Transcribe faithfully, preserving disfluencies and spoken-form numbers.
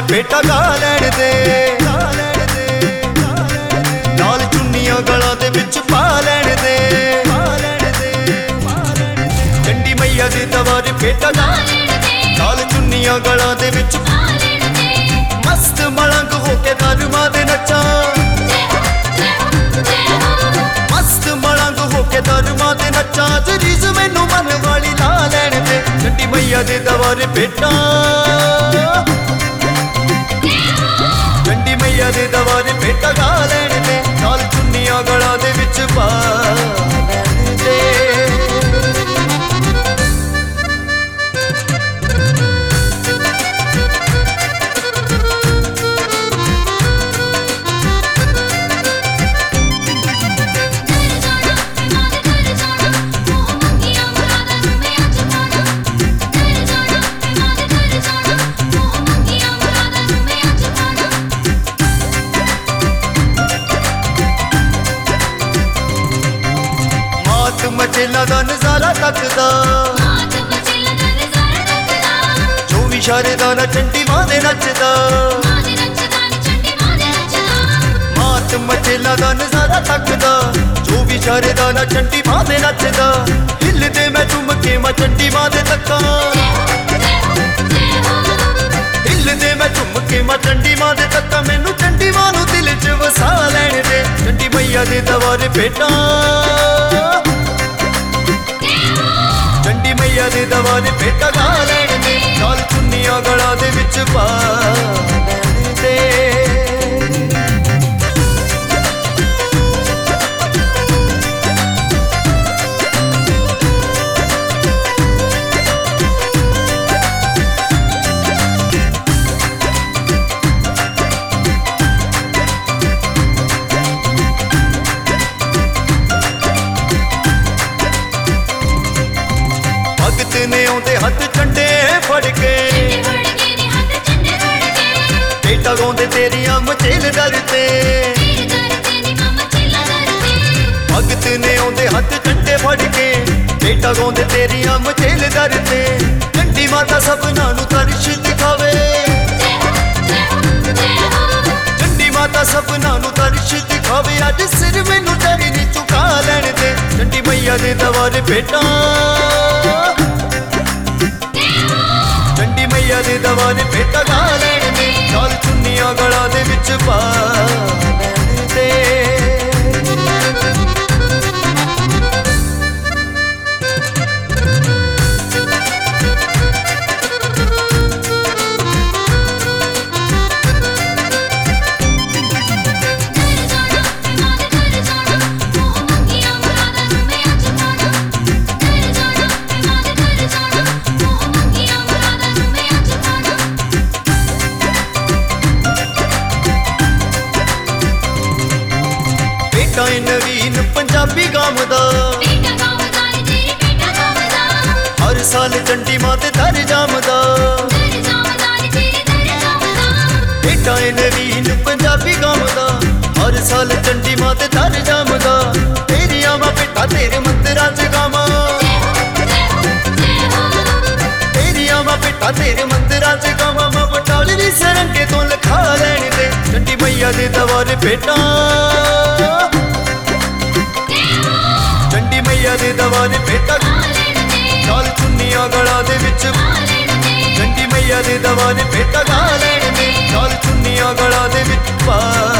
ਭੇਟਾ ਗਾ ਲੈਣ ਦੇ, ਨਾਲ ਚੁੰਨੀਆਂ ਗਲਾਂ ਦੇ ਵਿੱਚ ਪਾ ਲੈਣ ਦੇ। ਚੰਡੀ ਮਈਆ ਦੇ ਦਰਬਾਰ ਭੇਟਾ ਗਾ ਲੈਣ ਦੇ, ਨਾਲ ਚੁੰਨੀਆਂ ਗਲਾਂ ਦੇ ਵਿੱਚ ਪਾ ਲੈਣ ਦੇ। ਮਸਤ ਮਲੰਗ ਹੋ ਕੇ ਦਰਮਾਂ ਦੇ ਨੱਚਾਂ, ਮਸਤ ਮਲੰਗ ਹੋ ਕੇ ਦਰਮਾਂ ਦੇ ਨੱਚਾਂ। ਜਰੀਜ਼ ਮੈਨੂੰ ਮਨ ਵਾਲੀ ਲਾ ਲੈਣ ਦੇ, ਚੰਡੀ ਮਈਆ ਦੇ ਦਰਬਾਰ ਭੇਟਾ, ਚੰਡੀ ਮਈਆ ਦੇ ਦਰਬਾਰ ਭੇਟਾ ਗਾ ਲੈਣ ਦੇ, ਨਾਲ ਚੁੰਨੀਆਂ ਗਲਾਂ ਦੇ ਵਿੱਚ ਪਾ ਲੈਣ ਦੇ। ਮਚੇਲਾ ਦਾ ਨਜ਼ਾਰਾ ਤੱਕਦਾ, ਚੌਵੀ ਸ਼ਾਰੇ ਦਾ ਨਾ ਚੰਡੀ ਮਾਂ ਦੇ ਨੱਚਦਾ। ਮਾਤ ਮਚੇਲਾ ਦਾ ਨਜ਼ਾਰਾ ਤੱਕਦਾ, ਚੌਵੀ ਸ਼ਾਰੇ ਦਾ ਨਾ ਚੰਡੀ ਮਾਂ ਦੇ ਨੱਚਦਾ। ਹਿੱਲਦੇ ਮੈਂ ਝੁੰਮ ਕੇ ਮੈਂ ਚੰਡੀ ਮਾਂ ਦੇ ਤੱਕਾਂ, ਹਿੱਲਦੇ ਮੈਂ ਝੁੰਮ ਕੇ ਮੈਂ ਚੰਡੀ ਮਾਂ ਦੇ ਤੱਕਾਂ। ਮੈਨੂੰ ਚੰਡੀ ਮਾਂ ਨੂੰ ਦਿਲ 'ਚ ਵਸਾ ਲੈਣ ਦੇ, ਚੰਡੀ ਮਈਆ ਦੇ ਦਰਬਾਰ ਭੇਟਾ, ਚੰਡੀ ਮਈਆ ਦੇ ਦਰਬਾਰ ਭੇਟਾ ਗਾ ਲੈਣ ਦੇ, ਨਾਲ ਚੁੰਨੀਆਂ ਗਲਾਂ ਦੇ ਵਿੱਚ ਪਾ ਲੈਣ ਦੇ। ਭਗਤ ਨੇ ਆਉਂਦੇ ਹੱਥ ਝੰਡੇ ਫੜ ਕੇ, ਭੇਟਾ ਗਾਉਂਦੇ ਤੇਰੀਆਂ ਮਚੇਲ ਦਰ ਤੇ। ਭਗਤ ਨੇ ਆਉਂਦੇ ਹੱਥ ਝੰਡੇ ਫੜ ਕੇ, ਭੇਟਾ ਗਾਉਂਦੇ ਤੇਰੀਆਂ ਮਚੇਲ ਦਰ ਤੇ। ਚੰਡੀ ਮਾਤਾ ਸਭਨਾਂ ਨੂੰ ਤਰਸ਼ ਦਿਖਾਵੇ, ਚੰਡੀ ਮਾਤਾ ਸਭਨਾਂ ਨੂੰ ਤਰਸ਼ ਦਿਖਾਵੇ। ਅੱਜ ਸਿਰ ਮੈਨੂੰ ਤੇਰੀ ਨੀ ਝੁਕਾ ਲੈਣ ਦੇ, ਚੰਡੀ ਮਈਆ ਦੇ ਦਰਬਾਰ ਭੇਟਾ, ਚੰਡੀ ਮਈਆ ਦੇ ਦਰਬਾਰ ਭੇਟਾ ਗਾ ਲੈਣ ਦੇ, ਨਾਲ ਚੁੰਨੀਆਂ ਗਲਾਂ ਦੇ ਵਿੱਚ ਪਾ ਲੈਣ ਦੇ। ਭੇਟਾ ਏ ਨਵੀਨ ਪੰਜਾਬੀ ਗਾਵਦਾ, ਹਰ ਸਾਲ ਚੰਡੀ ਮਾਂ ਤੇ ਦਰ ਜਾਮਦਾ। ਭੇਟਾ ਏ ਨਵੀਨ ਪੰਜਾਬੀ ਗਾਵਦਾ, ਹਰ ਸਾਲ ਚੰਡੀ ਮਾਂ ਤੇ ਦਰ ਜਾਮਦਾ। ਤੇਰੀਆਂ ਮਾਂ ਭੇਟਾ ਤੇਰੇ ਮੰਦਿਰਾਂ 'ਚ ਗਾਵਾਂ, ਤੇਰੀਆਂ ਮਾਂ ਭੇਟਾ ਤੇਰੇ ਮੰਦਿਰਾਂ 'ਚ ਗਾਵਾਂ। ਮਾਂ ਬਟਾਲੀ ਦੀ ਸਰੰਗੇ ਤੋਂ ਲਿਖਾ ਲੈਣ ਦੇ, ਚੰਡੀ ਮਈਆ ਦੇ ਦਰਬਾਰ ਭੇਟਾ, ਚੰਡੀ ਮਈਆ ਦੇ ਦਰਬਾਰ ਭੇਟਾ ਗਾ ਲੈਣ ਦੇ, ਨਾਲ ਚੁੰਨੀਆਂ ਗਲਾਂ ਦੇ ਵਿੱਚ ਪਾ ਲੈਣ ਦੇ। ਚੰਡੀ ਮਈਆ ਦੇ ਦਰਬਾਰ ਭੇਟਾ ਗਾ ਲੈਣ ਦੇ, ਨਾਲ ਚੁੰਨੀਆਂ ਗਲਾਂ ਦੇ ਵਿੱਚ ਪਾ